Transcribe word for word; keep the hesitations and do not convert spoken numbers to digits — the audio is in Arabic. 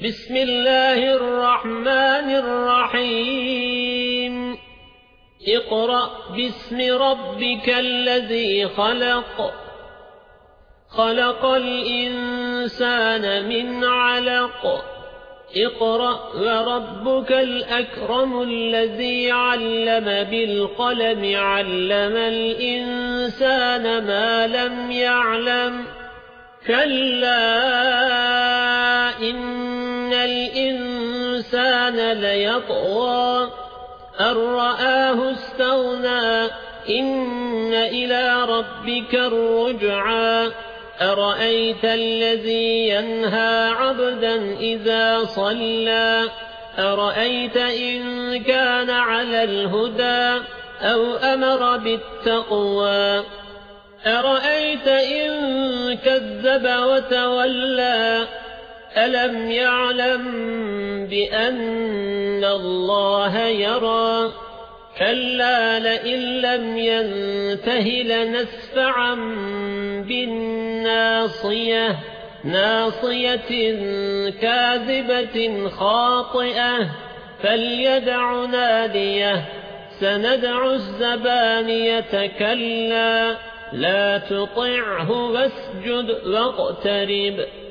بسم الله الرحمن الرحيم اقرأ باسم ربك الذي خلق خلق الإنسان من علق اقرأ وربك الأكرم الذي علم بالقلم علم الإنسان ما لم يعلم كلا إن الإنسان ليطغى أن رآه استغنى إن إلى ربك الرجعى أرأيت الذي ينهى عبدا إذا صلى أرأيت إن كان على الهدى أو أمر بالتقوى أرأيت إن كذب وتولى ألم يعلم بأن الله يرى كلا لئن لم ينته لنسفعا بالناصية ناصية كاذبة خاطئة فليدع ناديه سندع الزبانية كلا لا تطعه واسجد واقترب